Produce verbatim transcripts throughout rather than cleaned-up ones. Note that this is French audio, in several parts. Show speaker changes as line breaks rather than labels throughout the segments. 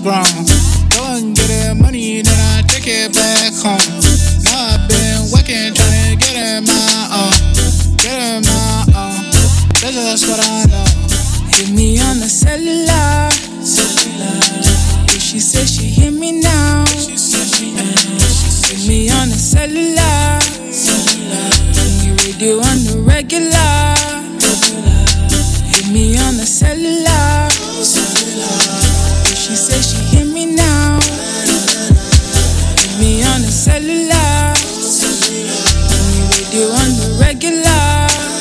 grown. Go and get that money, then I take it back home. Now I've been working, trying to get in my own. Get in my own. That's just what I know.
Hit me on the cellular. If she says she hear me now. Hit me on the cellular. When you radio on the regular. Hit me on the cellular. If she says she hear me now. Hit me on the cellular. When you radio on the regular.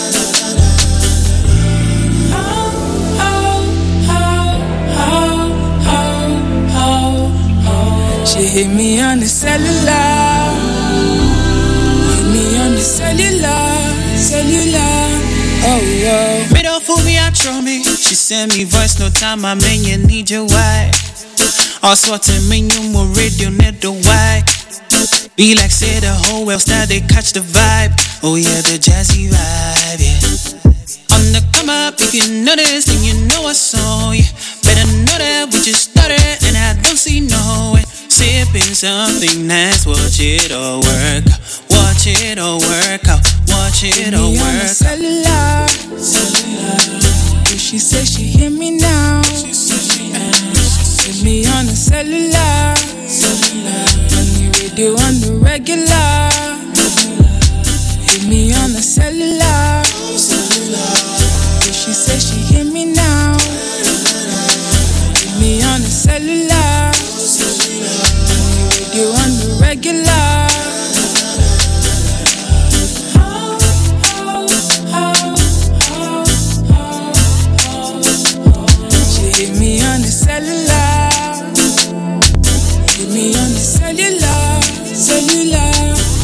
She hit me on the cellular. Hit me on the cellular, cellular. Oh, yo.
Me don't fool me, I throw me. She send me voice, no time, I mean you need your wife. All sorts of mean you more radio, net the white. Be like say the whole world style, they catch the vibe. Oh yeah, the jazzy vibe, yeah. On the come up, if you notice, then you know I saw you. Better know that we just started, and I don't see no way. Sipping something nice, watch it all work out. Watch it all work out. Watch it all work out.
Cellular, cellular. If she says she hear me now. Hit me on the cellular, cellular. When you radio on the regular. Hit me on the cellular, cellular. If she says she hear me now. Hit me on the cellular. You on the regular. She hit me on the cellular. Hit me on the cellular, cellular.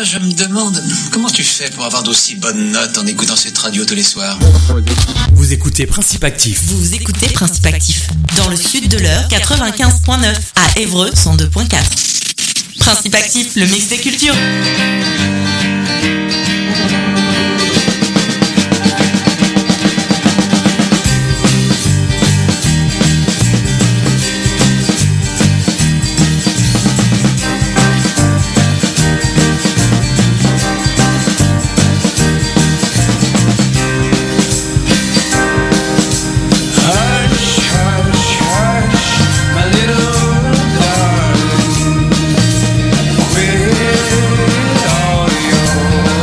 je me demande, comment tu fais pour avoir d'aussi bonnes notes en écoutant cette radio tous les soirs?
Vous écoutez Principe Actif.
Vous écoutez Principe Actif. Dans le sud de l'heure, quatre-vingt-quinze virgule neuf. À Évreux, cent deux virgule quatre. Principe Actif, le mix des cultures.
With all your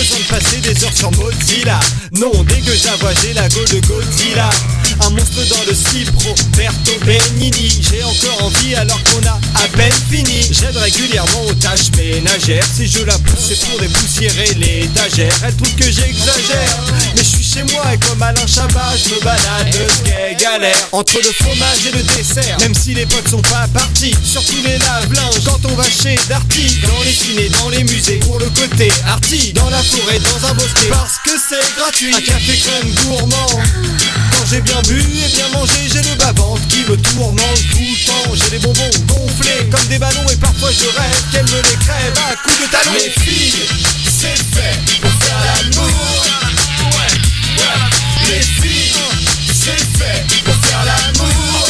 besoin de passer des heures sur Mozilla. Non, dès que j'avoue j'ai la go de Godzilla. Un monstre dans le slip, Roberto Benigni. J'ai encore envie alors qu'on a à peine fini. J'aide régulièrement aux tâches ménagères. Si je la pousse c'est pour dépoussiérer l'étagère. Elle trouve que j'exagère, mais je suis chez moi et comme Alain Chabat je me balade, ce qu'est galère. Entre le fromage et le dessert, même si les potes sont pas partis. Surtout les lave-linges quand on va chez Darty. Dans les ciné, dans les musées, pour le côté arty. Dans la forêt, dans un bosquet, parce que c'est gratuit. Un café crème gourmand. Quand j'ai bien bu et bien mangé, j'ai le bas-ventre qui me tourmente tout le temps. J'ai des bonbons gonflés comme des ballons et parfois je rêve qu'elle me les crève à coups de talon. Les filles, c'est fait pour faire l'amour. Ouais, ouais. Les filles, c'est fait pour faire l'amour.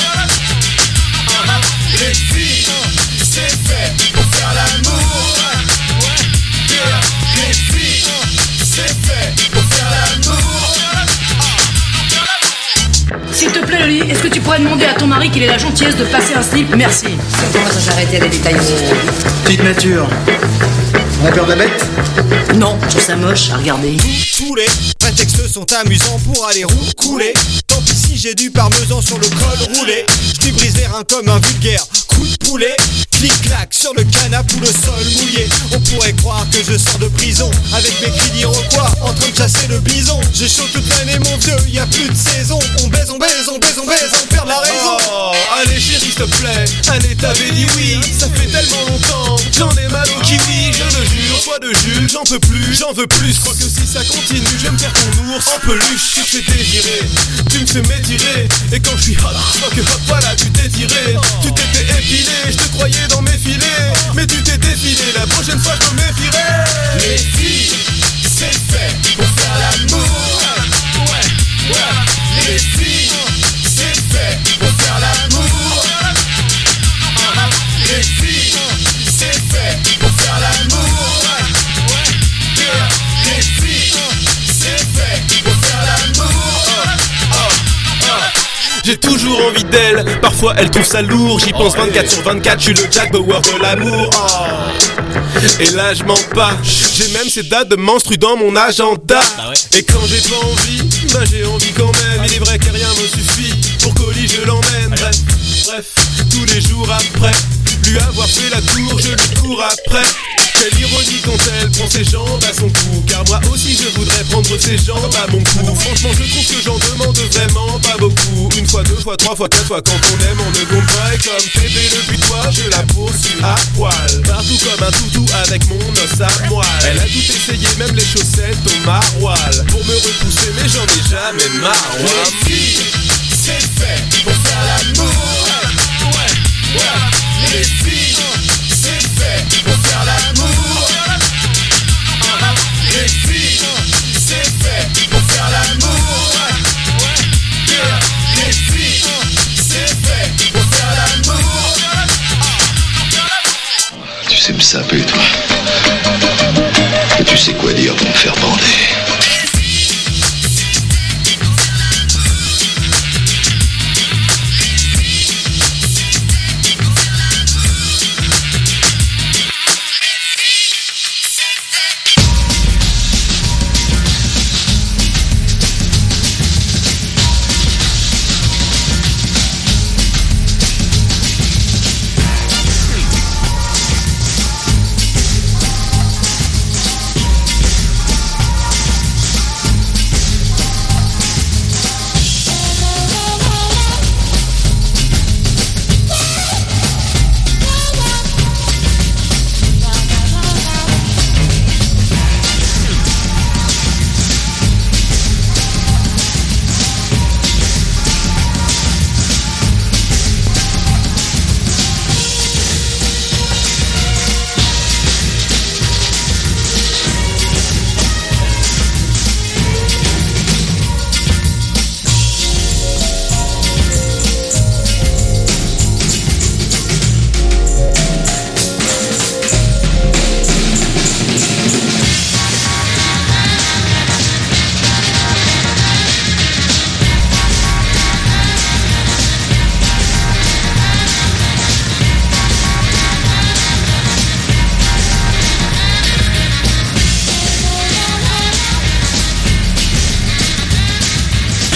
Les filles, c'est fait pour faire l'amour. Ouais, yeah. Les filles, c'est fait pour faire l'amour.
S'il te plaît, Loli, est-ce que tu pourrais demander à ton mari qu'il ait la gentillesse de passer un slip? Merci.
On va s'arrêter à des détails.
Petite nature. On a peur de la bête?
Non, je trouve ça moche à regarder.
Tous les prétextes sont amusants pour aller roucouler. Tant pis si j'ai du parmesan sur le col roulé. Je lui brise les reins comme un vulgaire coup de poulet. Clic-clac sur le canapé ou le sol mouillé. On pourrait croire que je sors de prison avec mes cris d'Iroquois en train de chasser le bison. J'ai chaud toute l'année mon vieux, y a plus de saison. On baise, on baise, on baise, on baise, on perd la raison. Oh, allez chérie s'il te plaît, allez t'avais dit oui. Ça fait tellement longtemps, j'en ai mal au kiwi. Je le jure, toi de Jules, j'en peux plus, j'en veux plus. Crois que si ça continue, je vais me faire ton ours en peluche. Tu te fais désirer, tu me fais m'étirer. Et quand je suis hot, crois que hop voilà tu t'es tiré. Tu t'étais épilé, je te croyais dans mes filets. Mais tu t'es défilé, la prochaine fois je me méfierai. Les filles, c'est fait pour faire l'amour. Ouais, ouais. Les filles, c'est fait pour faire l'amour. Les filles, c'est fait pour faire l'amour. Ouais, yeah. Les filles, c'est fait pour faire l'amour. Oh, oh, oh. J'ai toujours envie d'elle, parfois elle trouve ça lourd. J'y pense vingt-quatre sur vingt-quatre, je suis le Jack Bauer de l'amour. Oh. Et là je mens pas, j'ai même ces dates de menstru dans mon agenda. Et quand j'ai pas envie, bah j'ai envie quand même. Il est vrai que rien me suffit, pour colis je l'emmène. Bref, bref, tous les jours après lui avoir fait la cour, je lui cours après. Quelle ironie quand elle prend ses jambes à son cou. Car moi aussi je voudrais prendre ses jambes à mon cou. Franchement je trouve que j'en demande vraiment pas beaucoup. Une fois, deux fois, trois fois, quatre fois. Quand on aime on ne compte pas. Et comme bébé depuis toi je la poursuis à poil. Partout comme un toutou avec mon os à moelle. Elle a tout essayé, même les chaussettes au maroilles. Pour me repousser mais j'en ai jamais marre. Les filles, c'est fait pour faire l'amour. Ouais, ouais. Les filles, c'est fait pour faire l'amour. Les filles, c'est fait pour faire l'amour. Ouais, yeah. Les filles, c'est fait pour faire l'amour.
Tu sais me saper, toi. Et tu sais quoi dire pour me faire bander.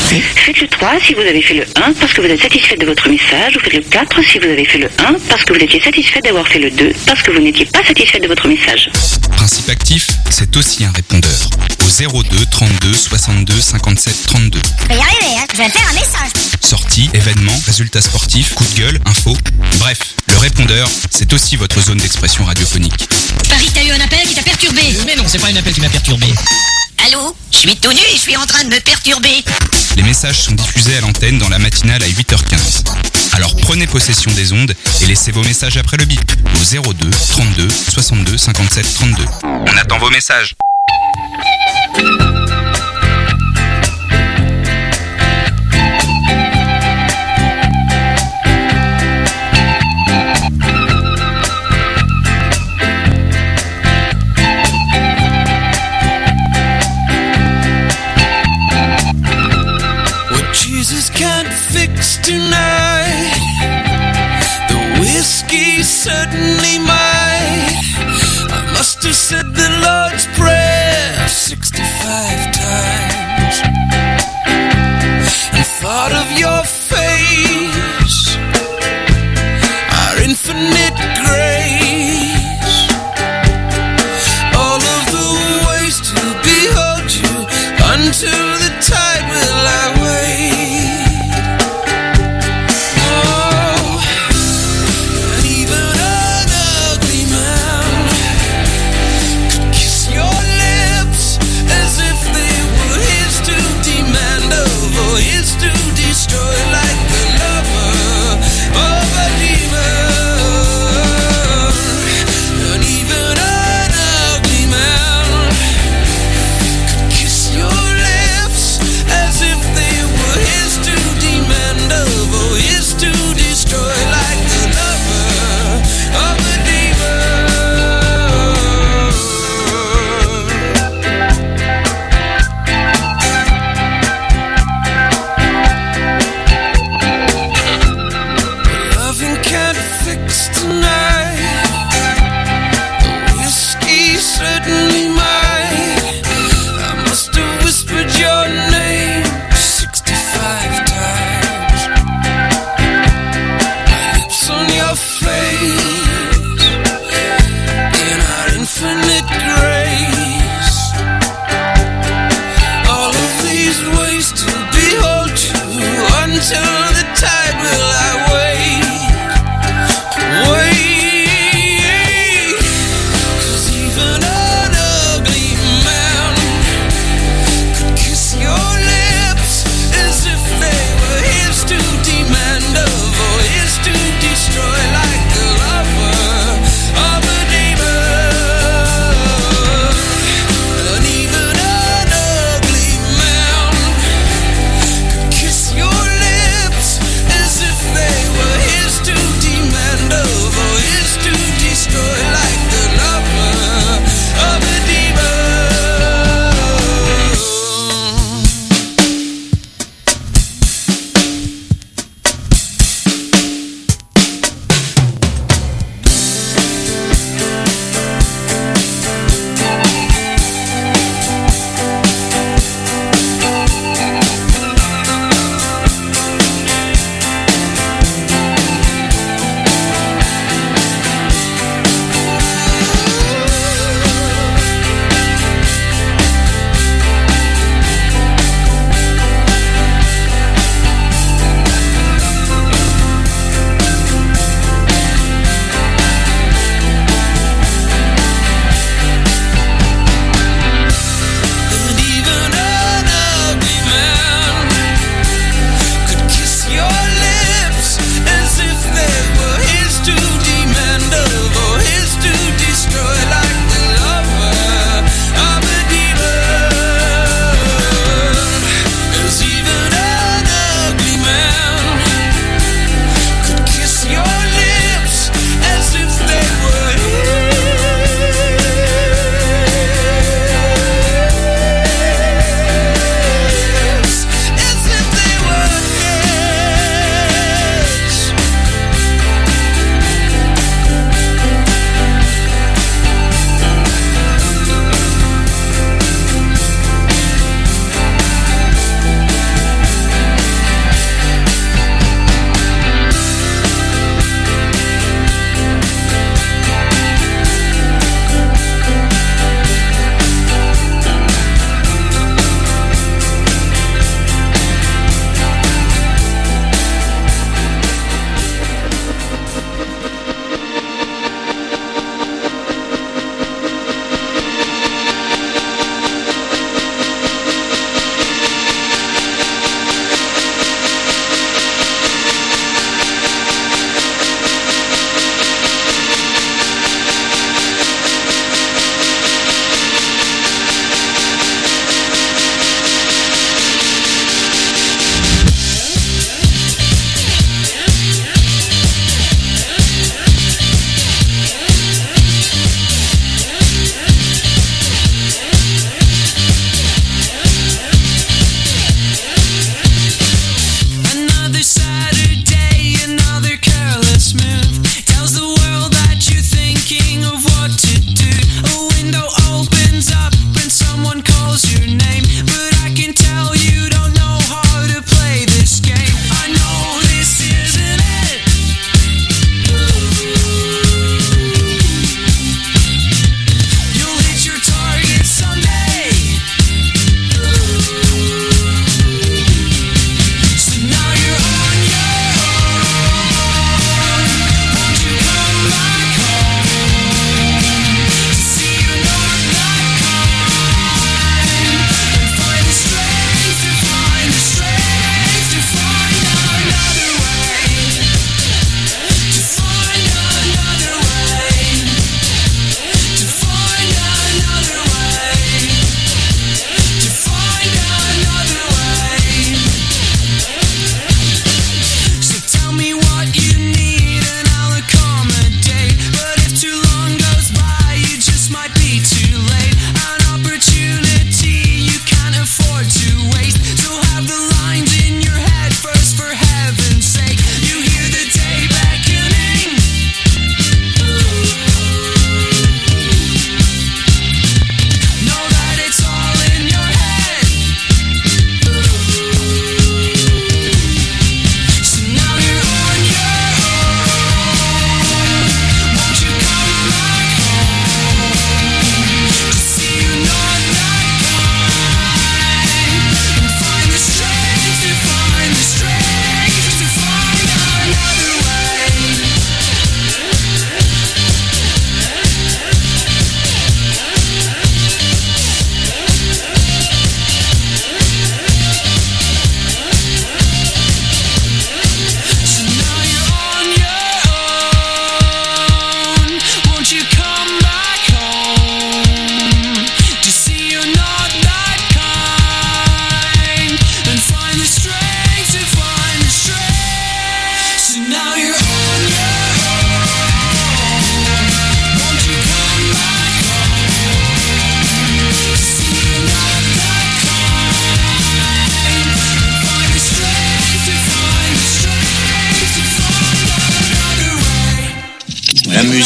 Faites le trois si vous avez fait le un parce que vous êtes satisfait de votre message, ou faites le quatre si vous avez fait le un parce que vous étiez satisfait d'avoir fait le deux parce que vous n'étiez pas satisfait de votre message.
Principe actif, c'est aussi un répondeur. Au zéro deux trente-deux soixante-deux cinquante-sept trente-deux.
Je vais y arriver, hein. Je vais faire un message.
Sorties, événements, résultats sportifs, coups de gueule, infos. Bref, le répondeur, c'est aussi votre zone d'expression radiophonique.
Paris, t'as eu un appel qui t'a perturbé.
Mais non, c'est pas un appel qui m'a perturbé.
Allô? Je suis tout nu et je suis en train de me perturber.
Les messages sont diffusés à l'antenne dans la matinale à huit heures quinze. Alors prenez possession des ondes et laissez vos messages après le bip au zéro deux trente-deux soixante-deux cinquante-sept trente-deux. On attend vos messages.
Jesus can't fix tonight. The whiskey certainly might. I must have said the Lord's Prayer sixty-five times and thought of your face, our infinite grace, all of the ways to behold you until the tide will I wait.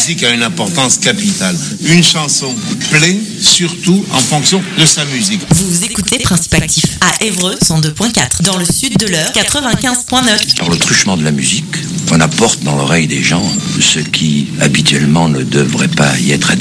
musique a une importance capitale. Une chanson plaît surtout en fonction de sa musique.
Vous écoutez Principe Actif à Évreux cent deux point quatre, dans le sud de l'Eure quatre-vingt-quinze point neuf.
Par le truchement de la musique, on apporte dans l'oreille des gens ce qui habituellement ne devrait pas y être